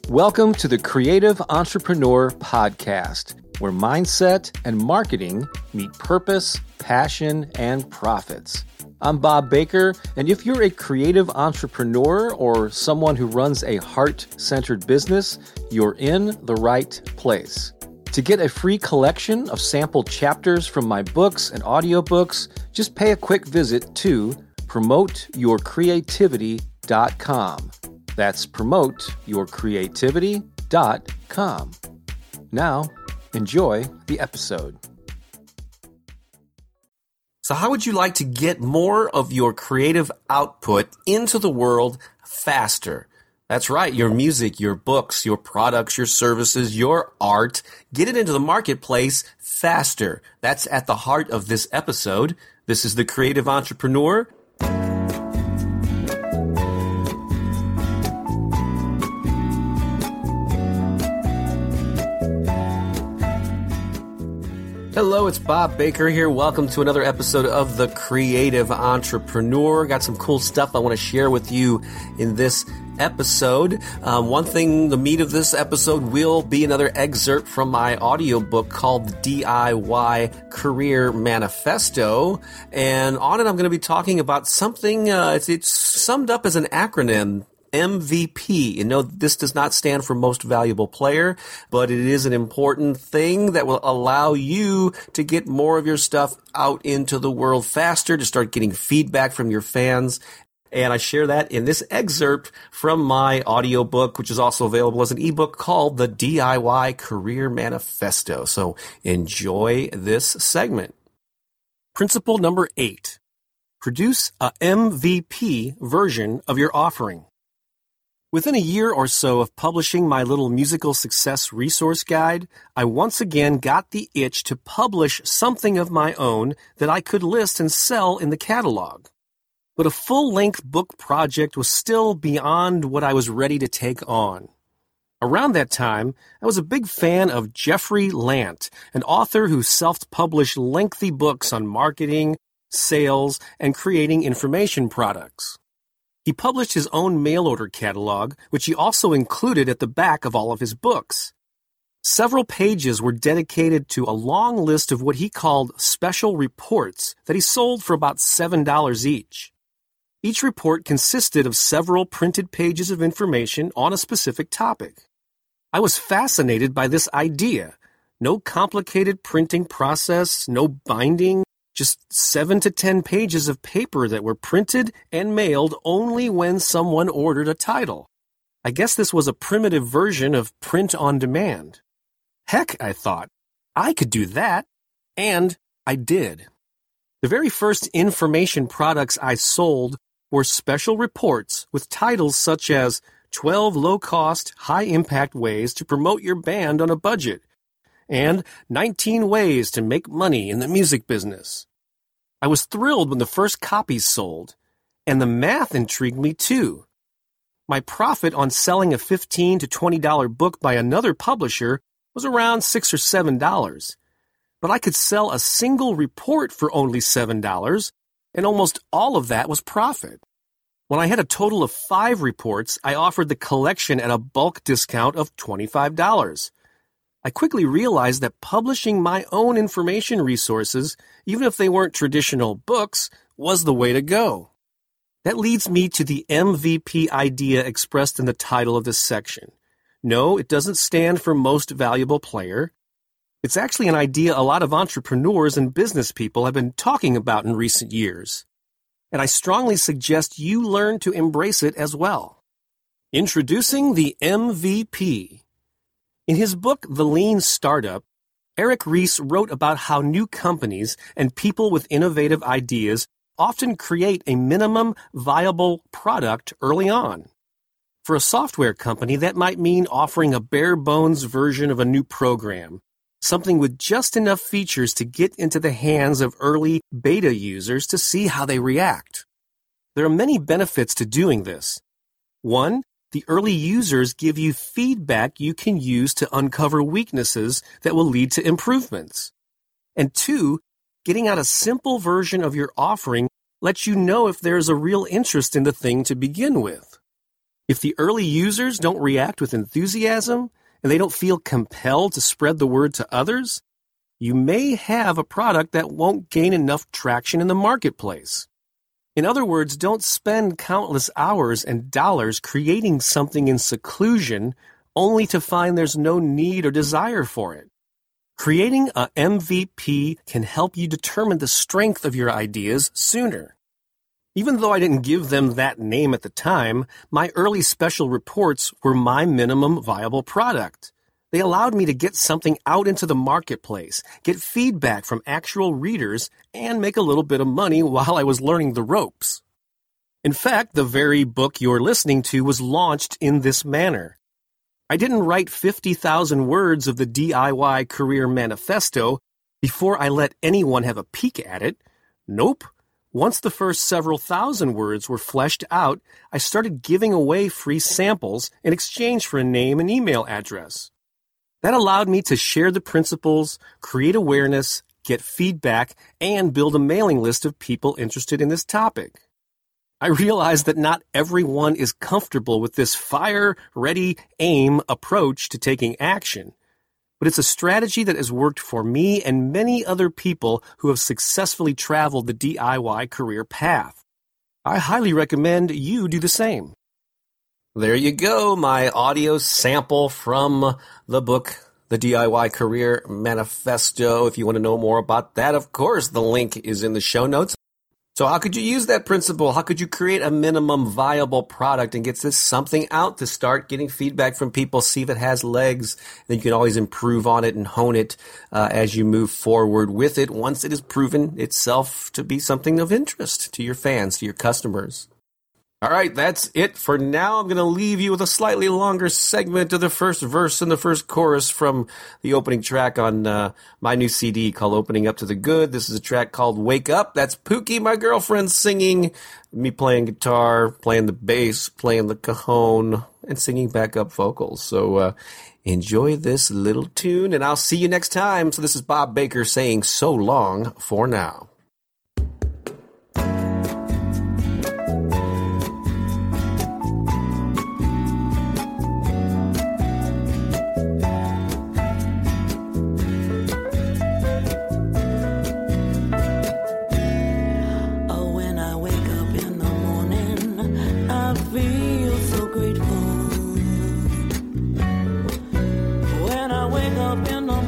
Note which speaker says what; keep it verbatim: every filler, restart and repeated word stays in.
Speaker 1: Welcome to the Creative Entrepreneur Podcast, where mindset and marketing meet purpose, passion, and profits. I'm Bob Baker, and if you're a creative entrepreneur or someone who runs a heart-centered business, you're in the right place. To get a free collection of sample chapters from my books and audiobooks, just pay a quick visit to promote your creativity dot com. That's promote your creativity dot com. Now, enjoy the episode.
Speaker 2: So how would you like to get more of your creative output into the world faster? That's right, your music, your books, your products, your services, your art. Get it into the marketplace faster. That's at the heart of this episode. This is The Creative Entrepreneur. Hello, it's Bob Baker here. Welcome to another episode of The Creative Entrepreneur. Got some cool stuff I want to share with you in this episode. Um, one thing, the meat of this episode will be another excerpt from my audiobook called the D I Y Career Manifesto. And on it, I'm going to be talking about something, uh, it's, it's summed up as an acronym, M V P. You know, this does not stand for Most Valuable Player, but it is an important thing that will allow you to get more of your stuff out into the world faster, to start getting feedback from your fans. And I share that in this excerpt from my audiobook, which is also available as an ebook called the D I Y Career Manifesto. So enjoy this segment. Principle number eight. Produce a M V P version of your offering. Within a year or so of publishing my little musical success resource guide, I once again got the itch to publish something of my own that I could list and sell in the catalog. But a full-length book project was still beyond what I was ready to take on. Around that time, I was a big fan of Jeffrey Lant, an author who self-published lengthy books on marketing, sales, and creating information products. He published his own mail order catalog, which he also included at the back of all of his books. Several pages were dedicated to a long list of what he called special reports that he sold for about seven dollars each. Each report consisted of several printed pages of information on a specific topic. I was fascinated by this idea. No complicated printing process, no binding, just seven to ten pages of paper that were printed and mailed only when someone ordered a title. I guess this was a primitive version of print on demand. Heck, I thought, I could do that. And I did. The very first information products I sold were special reports with titles such as twelve low-cost, high-impact ways to promote your band on a budget, and nineteen ways to make money in the music business. I was thrilled when the first copies sold, and the math intrigued me too. My profit on selling a fifteen to twenty dollars book by another publisher was around six or seven dollars, but I could sell a single report for only seven dollars, and almost all of that was profit. When I had a total of five reports, I offered the collection at a bulk discount of twenty-five dollars. I quickly realized that publishing my own information resources, even if they weren't traditional books, was the way to go. That leads me to the M V P idea expressed in the title of this section. No, it doesn't stand for Most Valuable Player. It's actually an idea a lot of entrepreneurs and business people have been talking about in recent years. And I strongly suggest you learn to embrace it as well. Introducing the M V P. In his book, The Lean Startup, Eric Ries wrote about how new companies and people with innovative ideas often create a minimum viable product early on. For a software company, that might mean offering a bare-bones version of a new program, something with just enough features to get into the hands of early beta users to see how they react. There are many benefits to doing this. One, the early users give you feedback you can use to uncover weaknesses that will lead to improvements. And two, getting out a simple version of your offering lets you know if there's a real interest in the thing to begin with. If the early users don't react with enthusiasm and they don't feel compelled to spread the word to others, you may have a product that won't gain enough traction in the marketplace. In other words, don't spend countless hours and dollars creating something in seclusion only to find there's no need or desire for it. Creating a M V P can help you determine the strength of your ideas sooner. Even though I didn't give them that name at the time, my early special reports were my minimum viable product. They allowed me to get something out into the marketplace, get feedback from actual readers, and make a little bit of money while I was learning the ropes. In fact, the very book you're listening to was launched in this manner. I didn't write fifty thousand words of the D I Y Career Manifesto before I let anyone have a peek at it. Nope. Once the first several thousand words were fleshed out, I started giving away free samples in exchange for a name and email address. That allowed me to share the principles, create awareness, get feedback, and build a mailing list of people interested in this topic. I realized that not everyone is comfortable with this fire, ready, aim approach to taking action. But it's a strategy that has worked for me and many other people who have successfully traveled the D I Y career path. I highly recommend you do the same. There you go, my audio sample from the book, The D I Y Career Manifesto. If you want to know more about that, of course, the link is in the show notes. So how could you use that principle? How could you create a minimum viable product and get this something out to start getting feedback from people, see if it has legs? Then you can always improve on it and hone it uh, as you move forward with it once it has proven itself to be something of interest to your fans, to your customers. All right, that's it for now. I'm going to leave you with a slightly longer segment of the first verse and the first chorus from the opening track on uh, my new C D called Opening Up to the Good. This is a track called Wake Up. That's Pookie, my girlfriend, singing, me playing guitar, playing the bass, playing the cajon, and singing backup vocals. So uh, enjoy this little tune, and I'll see you next time. So this is Bob Baker saying so long for now.
Speaker 3: When I wake up in the